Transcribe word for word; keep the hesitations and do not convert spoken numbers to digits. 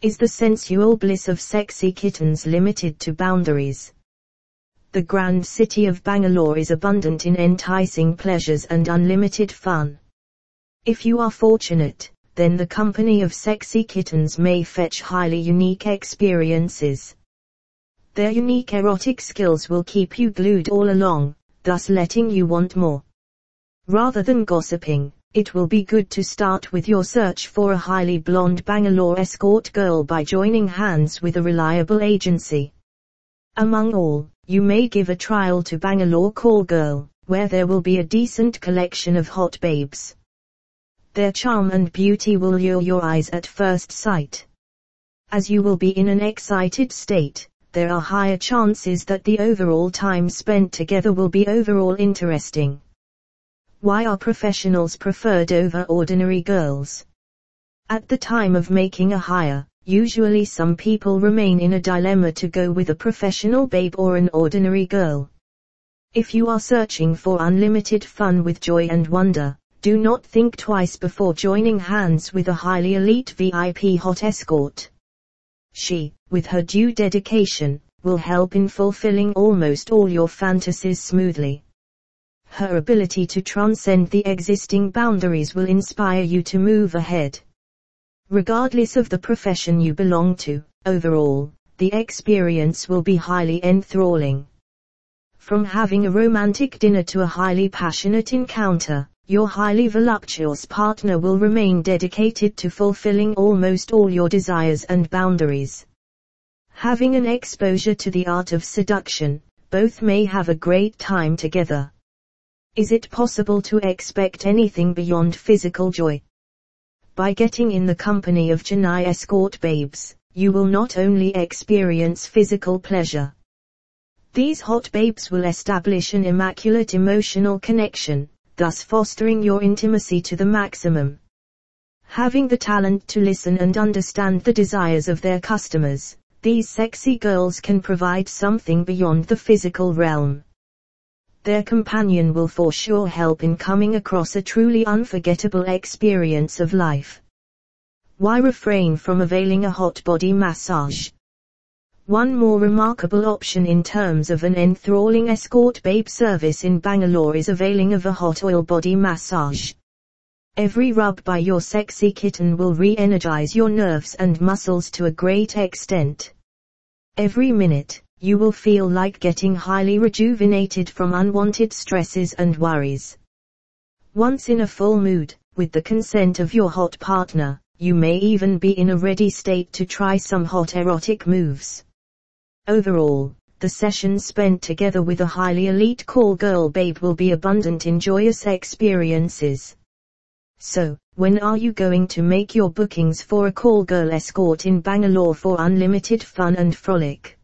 Is the sensual bliss of sexy kittens limited to boundaries? The grand city of Bangalore is abundant in enticing pleasures and unlimited fun. If you are fortunate, then the company of sexy kittens may fetch highly unique experiences. Their unique erotic skills will keep you glued all along, thus letting you want more. Rather than gossiping, it will be good to start with your search for a highly blonde Bangalore escort girl by joining hands with a reliable agency. Among all, you may give a trial to Bangalore Call Girl, where there will be a decent collection of hot babes. Their charm and beauty will lure your eyes at first sight. As you will be in an excited state, there are higher chances that the overall time spent together will be overall interesting. Why are professionals preferred over ordinary girls? At the time of making a hire, usually some people remain in a dilemma to go with a professional babe or an ordinary girl. If you are searching for unlimited fun with joy and wonder, do not think twice before joining hands with a highly elite V I P hot escort. She, with her due dedication, will help in fulfilling almost all your fantasies smoothly. Her ability to transcend the existing boundaries will inspire you to move ahead. Regardless of the profession you belong to, overall, the experience will be highly enthralling. From having a romantic dinner to a highly passionate encounter, your highly voluptuous partner will remain dedicated to fulfilling almost all your desires and boundaries. Having an exposure to the art of seduction, both may have a great time together. Is it possible to expect anything beyond physical joy? By getting in the company of Chennai escort babes, you will not only experience physical pleasure. These hot babes will establish an immaculate emotional connection, thus fostering your intimacy to the maximum. Having the talent to listen and understand the desires of their customers, these sexy girls can provide something beyond the physical realm. Their companion will for sure help in coming across a truly unforgettable experience of life. Why refrain from availing a hot body massage? One more remarkable option in terms of an enthralling escort babe service in Bangalore is availing of a hot oil body massage. Every rub by your sexy kitten will re-energize your nerves and muscles to a great extent. Every minute, you will feel like getting highly rejuvenated from unwanted stresses and worries. Once in a full mood, with the consent of your hot partner, you may even be in a ready state to try some hot erotic moves. Overall, the sessions spent together with a highly elite call girl babe will be abundant in joyous experiences. So, when are you going to make your bookings for a call girl escort in Bangalore for unlimited fun and frolic?